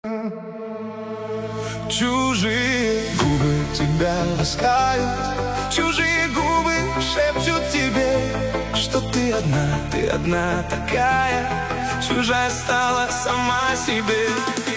Чужие губы тебя ласкают, чужие губы шепчут тебе, что ты одна такая, чужая стала сама себе.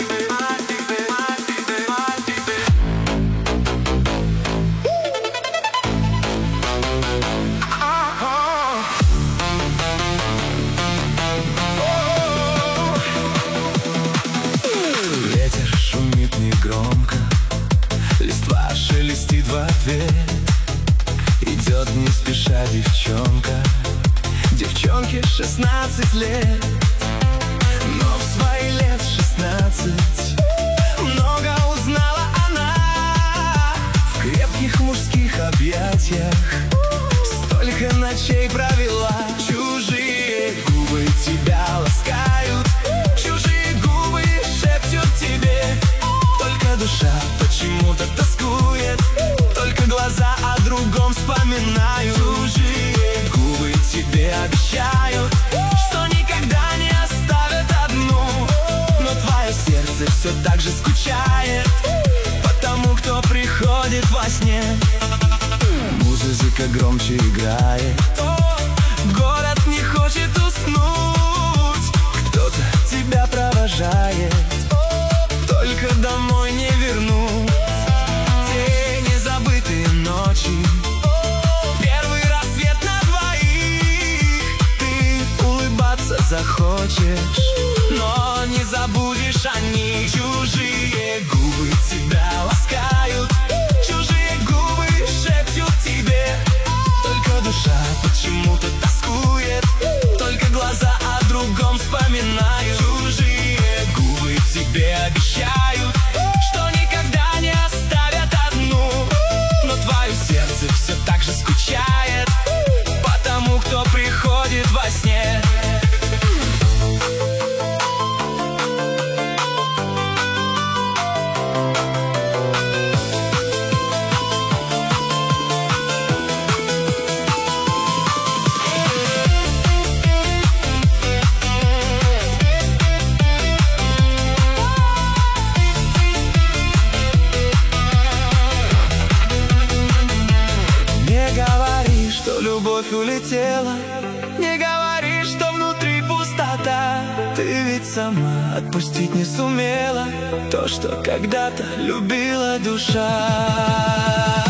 Ветер шумит негромко, листва шелестит в ответ. Идет не спеша девчонка, девчонке 16 лет. Но в свои лет 16 много узнала она. В крепких мужских объятиях столько ночей провела. Чужие губы тебя ласкают, чужие губы шепчут тебе, только душа почему-то тоскует, только глаза о другом вспоминают. Чужие губы тебе обещают, что никогда не оставят одну, но твое сердце все так же скучает по тому, кто приходит во сне. Музыка громче играет, город не хочет уснуть, кто-то тебя провожает, только домой не вернуть. Те незабытые ночи, первый рассвет на двоих. Ты улыбаться захочешь, но не забудешь о них. Чужие губы тебя ласкают, чужие губы шепчут тебе, только душа почему-то тоскует, только глаза о другом вспоминают. Чужие губы тебе обещают, что никогда не оставят одну, но твое сердце все так же скучает по тому, кто приходит во сне. Любовь улетела, не говори, что внутри пустота. Ты ведь сама отпустить не сумела то, что когда-то любила душа.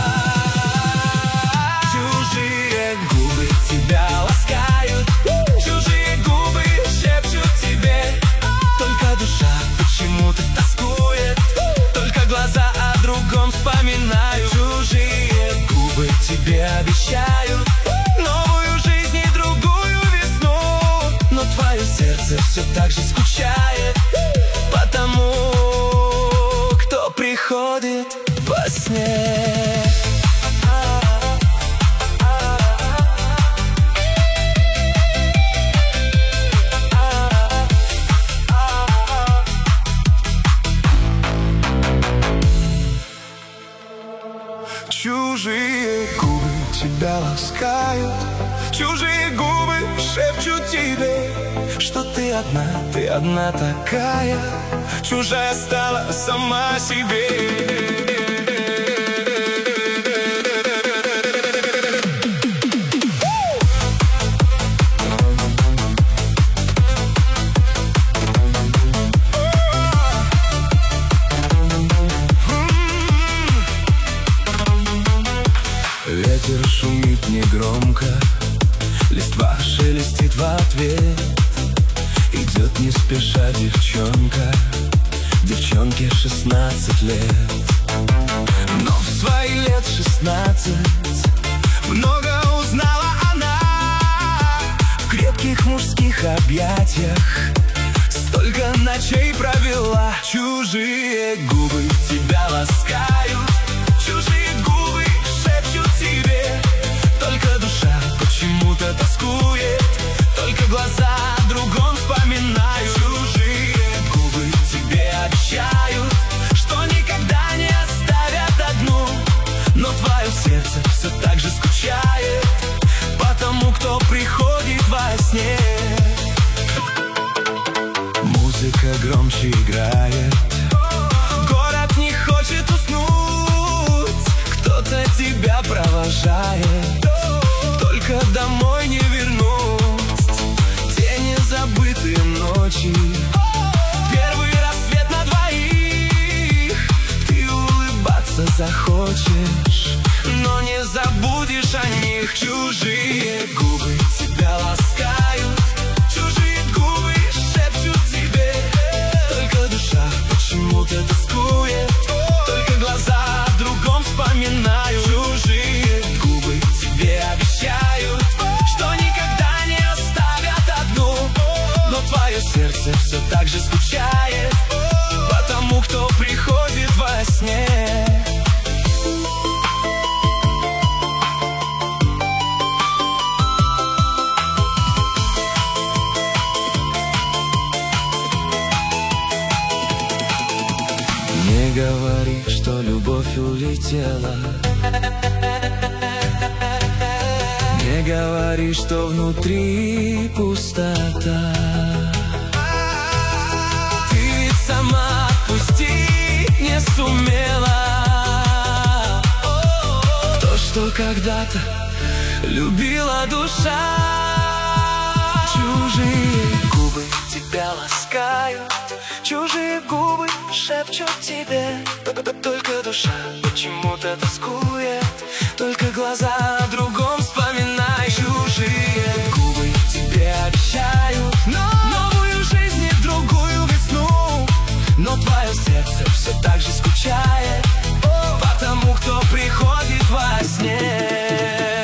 Чужие губы тебя ласкают, чужие губы шепчут тебе, только душа почему-то тоскует, только глаза о другом вспоминают. Чужие губы тебе обещают новую жизнь и другую весну, но твое сердце все так же скучает по тому, кто приходит во сне. Чужие губы тебя ласкают, чужие губы шепчут тебе, что ты одна такая, чужая стала сама себе. Ветер шумит негромко, листва шелестит в ответ. Идет не спеша девчонка, девчонке 16 лет. Но в свои лет 16 много узнала она. В крепких мужских объятиях столько ночей провела. Чужие губы тебя ласкают, чужие губы шепчут тебе, только душа почему-то тоскует, только глаза о другом вспоминают. Чужие губы тебе обещают, что никогда не оставят одну, но твое сердце все так же скучает по тому, кто приходит во сне. Музыка громче играет, хочешь, но не забудешь о них. Чужие губы тебя ласкают, чужие губы шепчут тебе. Только душа почему-то тоскует, только глаза о другом вспоминают. Чужие губы тебе обещают, что никогда не оставят одну, но твое сердце все так же скучает по тому, кто приходит во сне. Не говори, что любовь улетела, не говори, что внутри пустота. Ты ведь сама отпустить не сумела то, что когда-то любила душа. Чужие губы тебя ласкают, чужие губы шепчут тебе. Только душа почему-то тоскует, только глаза о другом вспоминают. Чужие губы тебе обещают новую жизнь и другую весну, но твое сердце все так же скучает по тому, кто приходит во сне.